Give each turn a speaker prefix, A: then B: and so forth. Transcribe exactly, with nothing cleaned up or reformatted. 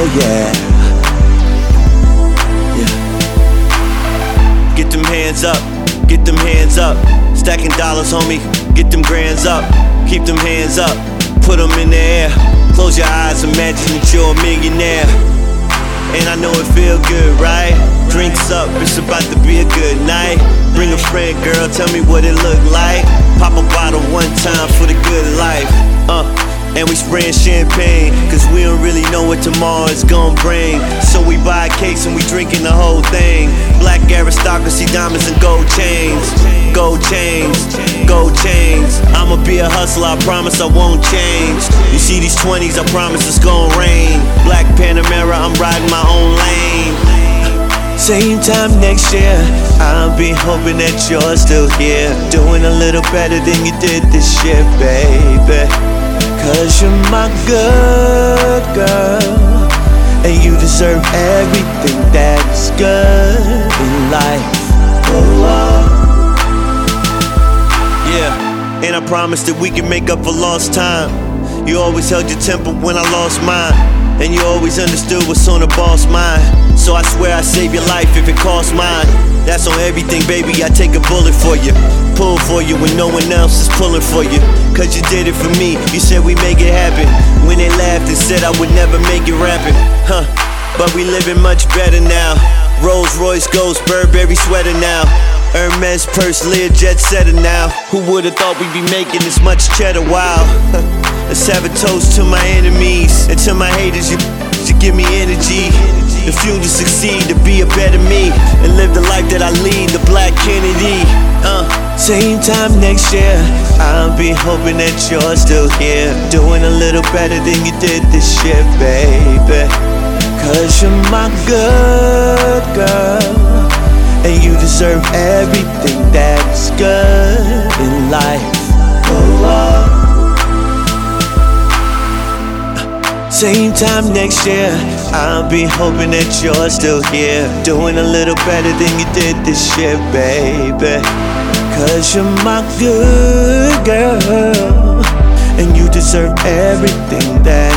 A: Oh yeah. Yeah. Get them hands up, get them hands up. Stacking dollars, homie, get them grands up. Keep them hands up, put them in the air. Close your eyes, imagine that you're a millionaire. And I know it feel good, right? Drinks up, it's about to be a good night. Bring a friend, girl, tell me what it look like. Pop a bottle one time for the good life. Uh, and we spraying champagne, cause we don't really know what tomorrow is gon' bring. So we buy a case and we drinking the whole thing. Black aristocracy, diamonds and gold chains. Gold chains, gold chains. I'ma be a hustler, I promise I won't change. You see these twenties, I promise it's gon' rain. Black Panamera, I'm riding my own lane. Same time next year, I'll be hoping that you're still here, doing a little better than you did this year, baby. Cause you're my good girl, and you deserve everything that's good in life. Oh, oh. Yeah, and I promise that we can make up for lost time. You always held your temper when I lost mine, and you always understood what's on the boss mind. So I swear I save your life if it costs mine. That's on everything, baby, I take a bullet for you. Pull for you when no one else is pulling for you. Cause you did it for me, you said we make it happen. When they laughed and said I would never make it rapping. Huh, but we living much better now. Rolls Royce Ghost, Burberry sweater now. Hermes purse, Lear jet setter now. Who would've thought we'd be making this much cheddar? Wow. Let's have a toast to my enemies, and to my haters, you should give me energy. The fuel to succeed, to be a better me, and live the life that I lead, the Black Kennedy. Uh, same time next year, I'll be hoping that you're still here, doing a little better than you did this year, baby. Cause you're my good girl, and you deserve everything that's good in life. Oh, oh. Same time next year, I'll be hoping that you're still here, doing a little better than you did this year, baby. Cause you're my good girl, and you deserve everything that